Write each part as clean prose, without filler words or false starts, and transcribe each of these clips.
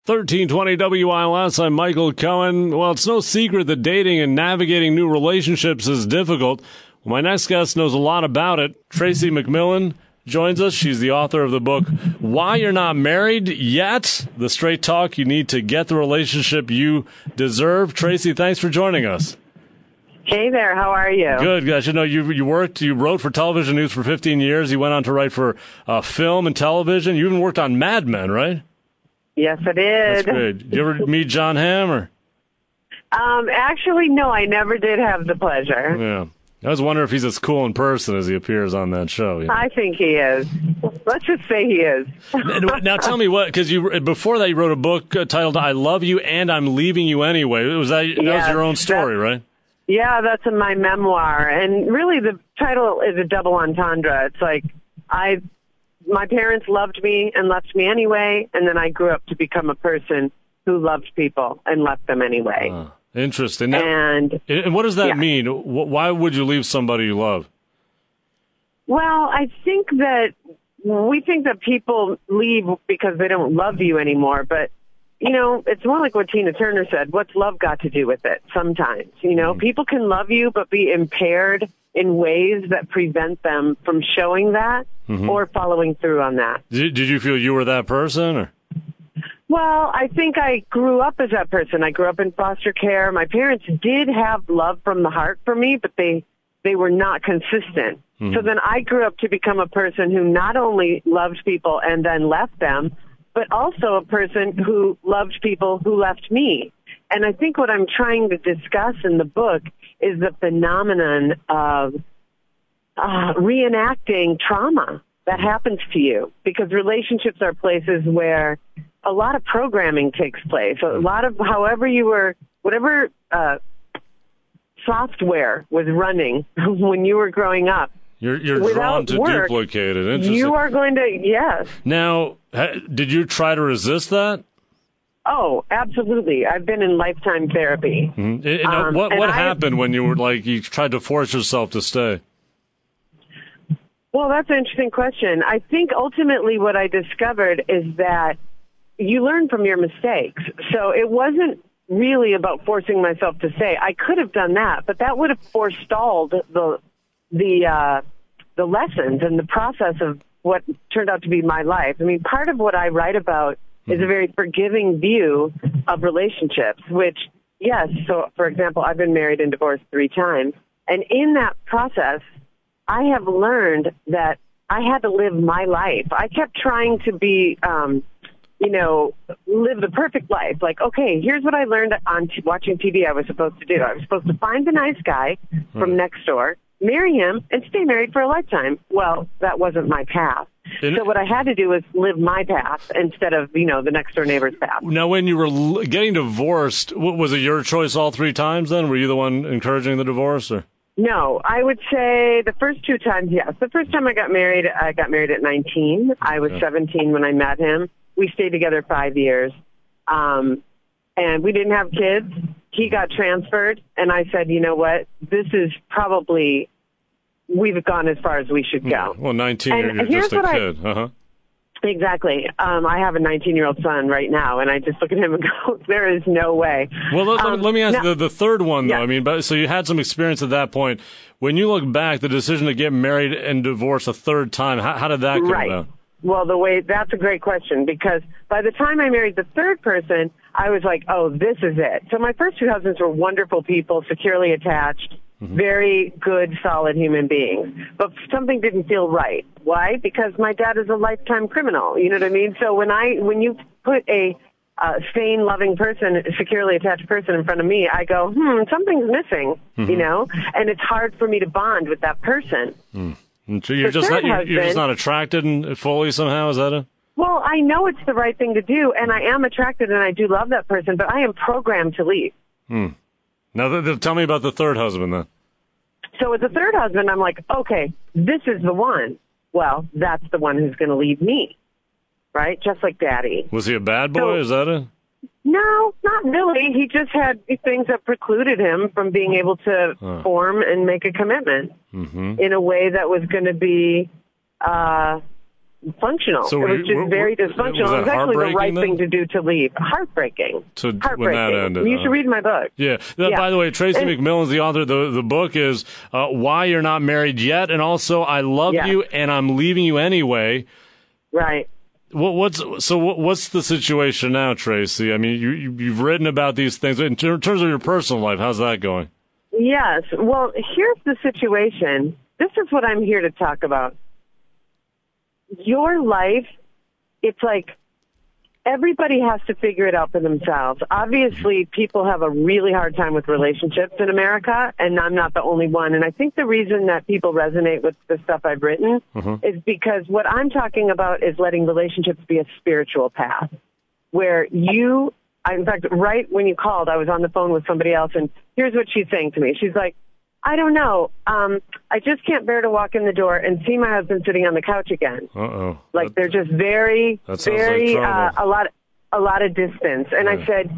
1320 WILS, I'm Michael Cohen. Well, it's no secret that dating and navigating new relationships is difficult. Well, my next guest knows a lot about it. Tracy McMillan joins us. She's the author of the book, Why You're Not Married Yet, the straight talk you need to get the relationship you deserve. Tracy, thanks for joining us. Hey there, how are you? Good, guys. You know, you wrote for television news for 15 years. You went on to write for film and television. You even worked on Mad Men, right? Yes, I did. That's great. Did you ever meet John Hamm? Actually, no, I never did have the pleasure. Yeah. I was wondering if he's as cool in person as he appears on that show. You know? I think he is. Let's just say he is. Now tell me what, because before that you wrote a book titled I Love You and I'm Leaving You Anyway. That was your own story, right? Yeah, that's in my memoir. And really the title is a double entendre. It's like my parents loved me and left me anyway, and then I grew up to become a person who loved people and left them anyway. Interesting. Now, and what does that mean? Why would you leave somebody you love? Well, I think that we think that people leave because they don't love you anymore, but, you know, it's more like what Tina Turner said. What's love got to do with it sometimes? You know, people can love you but be impaired in ways that prevent them from showing that or following through on that. Did you feel you were that person? Or? Well, I think I grew up as that person. I grew up in foster care. My parents did have love from the heart for me, but they were not consistent. So then I grew up to become a person who not only loved people and then left them, but also a person who loved people who left me. And I think what I'm trying to discuss in the book is the phenomenon of reenacting trauma that happens to you, because relationships are places where a lot of programming takes place. A lot of whatever software was running when you were growing up. You're drawn to duplicate it. Interesting. You are going to, yes. Now, did you try to resist that? Oh, absolutely. I've been in lifetime therapy. What happened when you tried to force yourself to stay? Well, that's an interesting question. I think ultimately what I discovered is that you learn from your mistakes. So it wasn't really about forcing myself to stay. I could have done that, but that would have forestalled the lessons and the process of what turned out to be my life. I mean, part of what I write about is a very forgiving view of relationships, which, yes, so for example, I've been married and divorced 3 times. And in that process, I have learned that I had to live my life. I kept trying to be, live the perfect life. Like, okay, here's what I learned on watching TV I was supposed to do. I was supposed to find a nice guy from next door, marry him, and stay married for a lifetime. Well, that wasn't my path. So what I had to do was live my path instead of, the next door neighbor's path. Now, when you were getting divorced, was it your choice all 3 times then? Were you the one encouraging the divorce? Or? No, I would say the first 2 times, yes. The first time I got married at 19. I was 17 when I met him. We stayed together 5 years. And we didn't have kids. He got transferred. And I said, you know what? This is probably... We've gone as far as we should go. Well, 19, you're just a kid. Exactly. I have a 19-year-old son right now, and I just look at him and go, there is no way. Well, let me ask you the third one, though. Yeah. I mean, so you had some experience at that point. When you look back, the decision to get married and divorce a 3rd time, how did that come about? Well, that's a great question, because by the time I married the 3rd person, I was like, oh, this is it. So my first 2 husbands were wonderful people, securely attached, very good, solid human beings. But something didn't feel right. Why? Because my dad is a lifetime criminal. You know what I mean? So when you put a sane, loving person, a securely attached person in front of me, I go, something's missing, and it's hard for me to bond with that person. So you're just not attracted fully somehow? Is that it? Well, I know it's the right thing to do, and I am attracted, and I do love that person, but I am programmed to leave. Now, tell me about the 3rd husband, then. So with the 3rd husband, I'm like, okay, this is the one. Well, that's the one who's going to leave me, right? Just like Daddy. Was he a bad boy? Is that it? No, not really. He just had things that precluded him from being able to form and make a commitment in a way that was going to be functional. So it was just very dysfunctional. Was it was actually the right then? thing to do to leave. Heartbreaking. When Heartbreaking. that ended, You should read my book. Yeah. By the way, Tracy And- McMillan's the author. The book is Why You're Not Married Yet, and also I Love You and I'm Leaving You Anyway. Right. What's the situation now, Tracy? I mean, you've written about these things in terms of your personal life. How's that going? Yes. Well, here's the situation. This is what I'm here to talk about. Your life, it's like everybody has to figure it out for themselves. Obviously, people have a really hard time with relationships in America, and I'm not the only one. And I think the reason that people resonate with the stuff I've written is because what I'm talking about is letting relationships be a spiritual path where you, in fact, right when you called, I was on the phone with somebody else, and here's what she's saying to me. She's like, I don't know. I just can't bear to walk in the door and see my husband sitting on the couch again. Uh-oh. Like they're just very, very, like a lot of distance. And I said,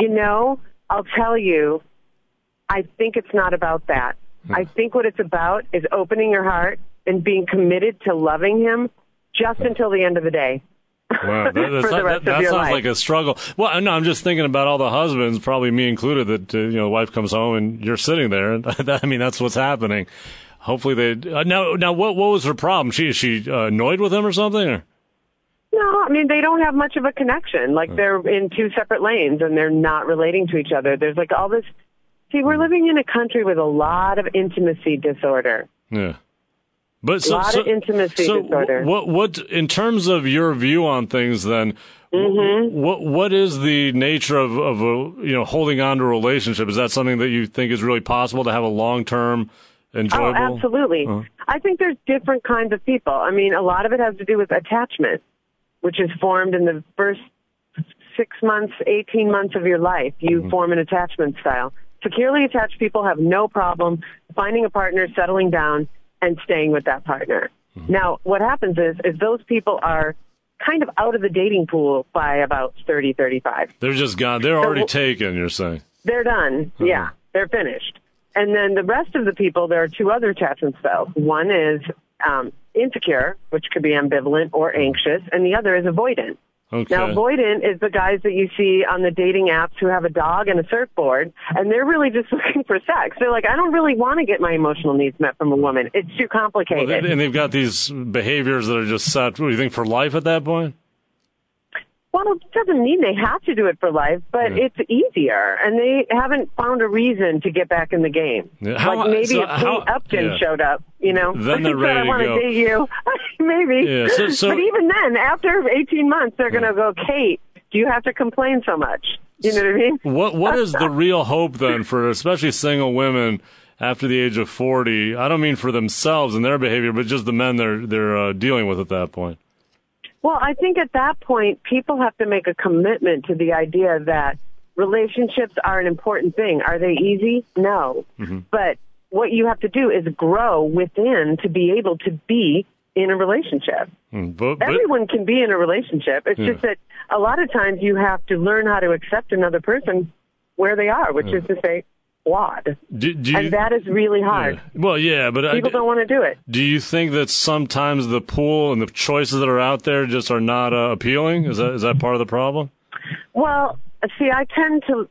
I'll tell you, I think it's not about that. I think what it's about is opening your heart and being committed to loving him just until the end of the day. Wow, that sounds life. like a struggle. Well, no, I'm just thinking about all the husbands, probably me included, that the wife comes home and you're sitting there. And I mean, that's what's happening. Hopefully they. Now, what was her problem? Is she annoyed with him or something? Or? No, I mean they don't have much of a connection. Like they're in two separate lanes and they're not relating to each other. There's like all this. See, we're living in a country with a lot of intimacy disorder. Yeah. But a lot of intimacy disorder. What in terms of your view on things then? What is the nature of holding on to a relationship? Is that something that you think is really possible to have a long-term enjoyable? Oh, absolutely. I think there's different kinds of people. I mean, a lot of it has to do with attachment, which is formed in the first 6 months, 18 months of your life. You form an attachment style. Securely attached people have no problem finding a partner, settling down, and staying with that partner. Now, what happens is those people are kind of out of the dating pool by about 30, 35. They're just gone. They're already taken, you're saying. They're done. Yeah, they're finished. And then the rest of the people, there are two other attachment styles. One is insecure, which could be ambivalent or anxious, and the other is avoidant. Okay. Now, avoidant is the guys that you see on the dating apps who have a dog and a surfboard, and they're really just looking for sex. They're like, I don't really want to get my emotional needs met from a woman. It's too complicated. Well, and they've got these behaviors that are just set, what do you think, for life at that point? Well, it doesn't mean they have to do it for life, but it's easier, and they haven't found a reason to get back in the game. Yeah. Like maybe if Kate Upton showed up, then they're ready said, I want to date you. Maybe. Yeah, so, but even then, after 18 months, they're going to go, Kate, do you have to complain so much? You know what I mean? What is the real hope then for especially single women after the age of 40? I don't mean for themselves and their behavior, but just the men they're dealing with at that point. Well, I think at that point, people have to make a commitment to the idea that relationships are an important thing. Are they easy? No. But what you have to do is grow within to be able to be in a relationship. But everyone can be in a relationship. It's just that a lot of times you have to learn how to accept another person where they are, which is to say, flawed. And that is really hard. Yeah. Well, yeah, but people don't want to do it. Do you think that sometimes the pool and the choices that are out there just are not appealing? Is that part of the problem? Well, see, I tend to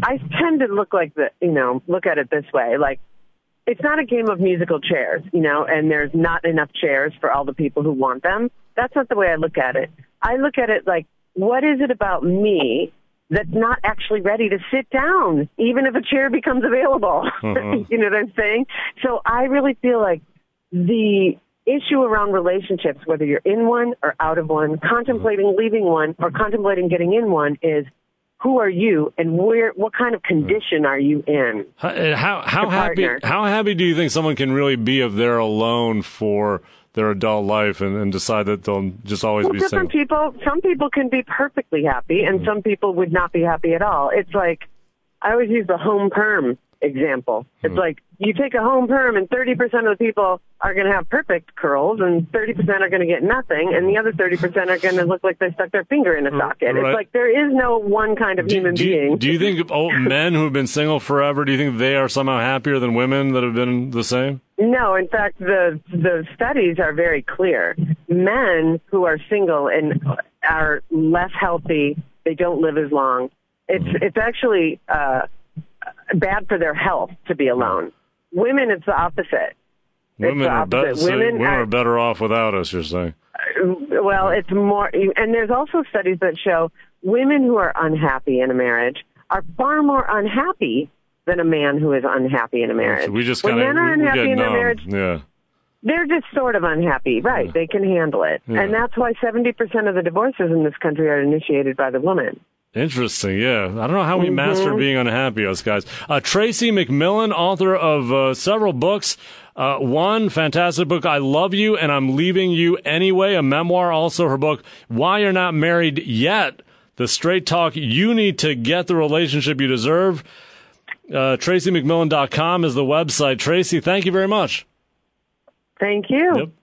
look look at it this way. Like, it's not a game of musical chairs, and there's not enough chairs for all the people who want them. That's not the way I look at it. I look at it like, what is it about me that's not actually ready to sit down, even if a chair becomes available? You know what I'm saying? So I really feel like the issue around relationships, whether you're in one or out of one, contemplating leaving one or contemplating getting in one, is who are you and what kind of condition are you in? How happy do you think someone can really be if they're alone for their adult life and decide that they'll just always be different single? Some people can be perfectly happy and some people would not be happy at all. It's like, I always use the home perm example. It's like, you take a home perm and 30% of the people are going to have perfect curls and 30% are going to get nothing and the other 30% are going to look like they stuck their finger in a socket. Right. It's like there is no one kind of human being. Do you think men who have been single forever, do you think they are somehow happier than women that have been the same? No, in fact, the studies are very clear. Men who are single and are less healthy, they don't live as long. It's actually bad for their health to be alone. Women, it's the opposite. Women are better off without us, you're saying. Well, it's more, and there's also studies that show women who are unhappy in a marriage are far more unhappy than a man who is unhappy in a marriage. So we just when men are unhappy in their marriage, yeah. They're just sort of unhappy, right? Yeah. They can handle it. Yeah. And that's why 70% of the divorces in this country are initiated by the woman. Interesting, yeah. I don't know how we master being unhappy, us guys. Tracy McMillan, author of several books. One fantastic book, I Love You and I'm Leaving You Anyway, a memoir. Also her book, Why You're Not Married Yet, the straight talk you need to get the relationship you deserve. TracyMcMillan.com is the website. Tracy, thank you very much. Thank you. Yep.